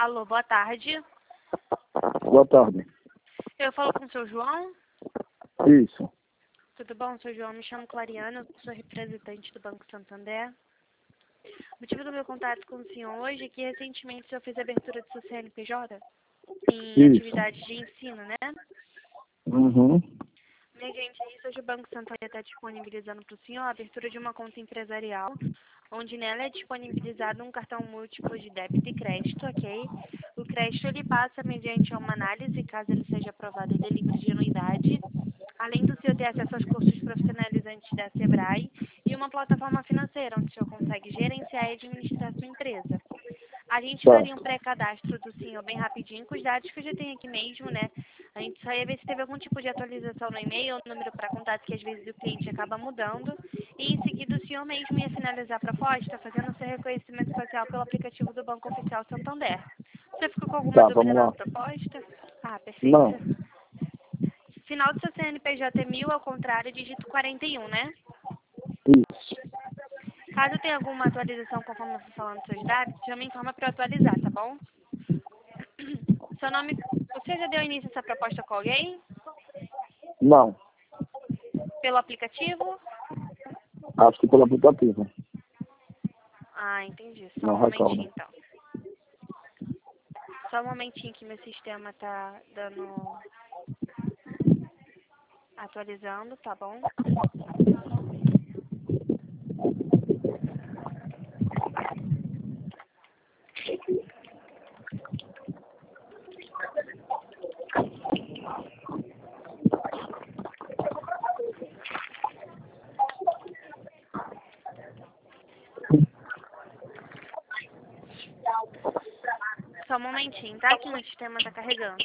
Alô, boa tarde. Boa tarde. Eu falo com o seu João. Isso. Tudo bom, seu João? Me chamo Clariana, sou representante do Banco Santander. O motivo do meu contato com o senhor hoje é que recentemente o senhor fez a abertura do seu CNPJ em Isso. atividades de ensino, né? Uhum. Mediante isso, hoje o Banco Santander está disponibilizando para o senhor a abertura de uma conta empresarial, onde nela é disponibilizado um cartão múltiplo de débito e crédito, ok? O crédito ele passa mediante uma análise, caso ele seja aprovado, ele é livre de anuidade, além do senhor ter acesso aos cursos profissionalizantes da Sebrae e uma plataforma financeira, onde o senhor consegue gerenciar e administrar sua empresa. A gente Tá. faria um pré-cadastro do senhor bem rapidinho, com os dados que eu já tenho aqui mesmo, né? A gente só ia ver se teve algum tipo de atualização no e-mail ou número para contato, que às vezes o cliente acaba mudando. E em seguida o senhor mesmo ia finalizar a proposta, fazendo seu reconhecimento facial pelo aplicativo do Banco Oficial Santander. Você ficou com alguma Tá, dúvida vamos na lá. proposta? Ah, Não. perfeito. Final do seu CNPJ é 1000, ao contrário, dígito 41, né? Isso. Caso tenha alguma atualização conforme eu for falando seus dados, já me informa para eu atualizar, tá bom? Seu nome, você já deu início a essa proposta com alguém? Não. Pelo aplicativo? Acho que pelo aplicativo. Ah, entendi. Só Não um momentinho, recordo. então. Só um momentinho que meu sistema tá dando... atualizando, tá bom? Só um momentinho, tá? Que meu sistema tá carregando.